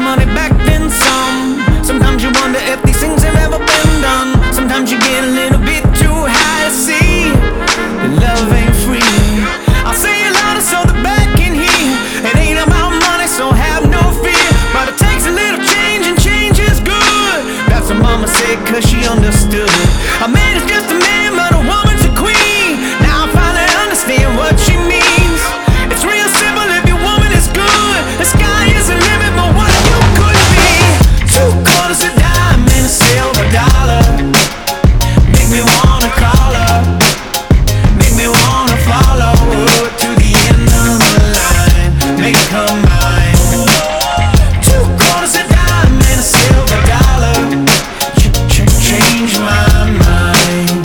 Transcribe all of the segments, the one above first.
money back, then some. Sometimes you wonder if these things have ever been done. Sometimes you get a little bit too high to see that love ain't free. I'll say it louder so the back can hear. It ain't about money, so have no fear. But it takes a little change, and change is good. That's what mama said, cause she understood. A man is just a man, but a woman's a queen. Now I finally understand what she means. It's real simple if your woman is good. The sky is the limit, but what you could be. 2 quarters a dime and a silver dollar. Make me wanna call her. Make me wanna follow her to the end of the line. Make her mine. 2 quarters a dime and a silver dollar. Change my mind.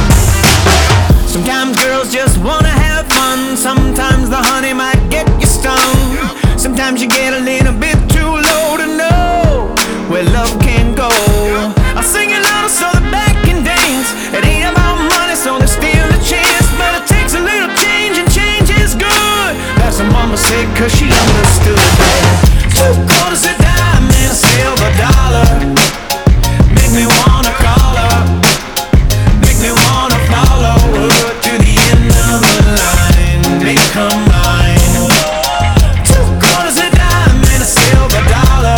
Sometimes girls just wanna have fun. Sometimes the honey might get you stung. Sometimes you get a little bit too low to know where love can go. I'll sing it louder so the back can dance. It ain't about money, so there's still a chance. But it takes a little change, and change is good. That's what mama said, cause she understood. 2 quarters a dime and a silver dollar. Make me wanna call her. Make me wanna follow her to the end of the line. Make her mine. 2 quarters a dime and a silver dollar.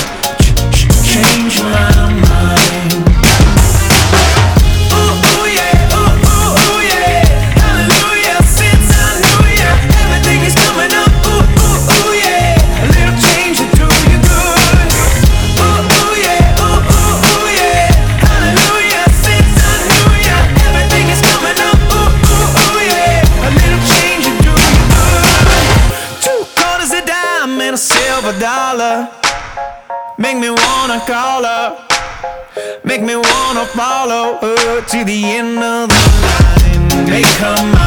Change my mind. Ooh, ooh, yeah, ooh, ooh, ooh, yeah. Hallelujah, since I knew ya, everything is coming up. Ooh, ooh, ooh, yeah. A little change will do you good. Ooh, ooh, yeah, ooh, ooh, ooh, yeah. Hallelujah, since I knew ya, everything is coming up. Ooh, ooh, ooh, yeah. A little change will do you good. 2 quarters a dime and a silver dollar. Make me wanna call her. Make me wanna follow her to the end of the line. Make her mine.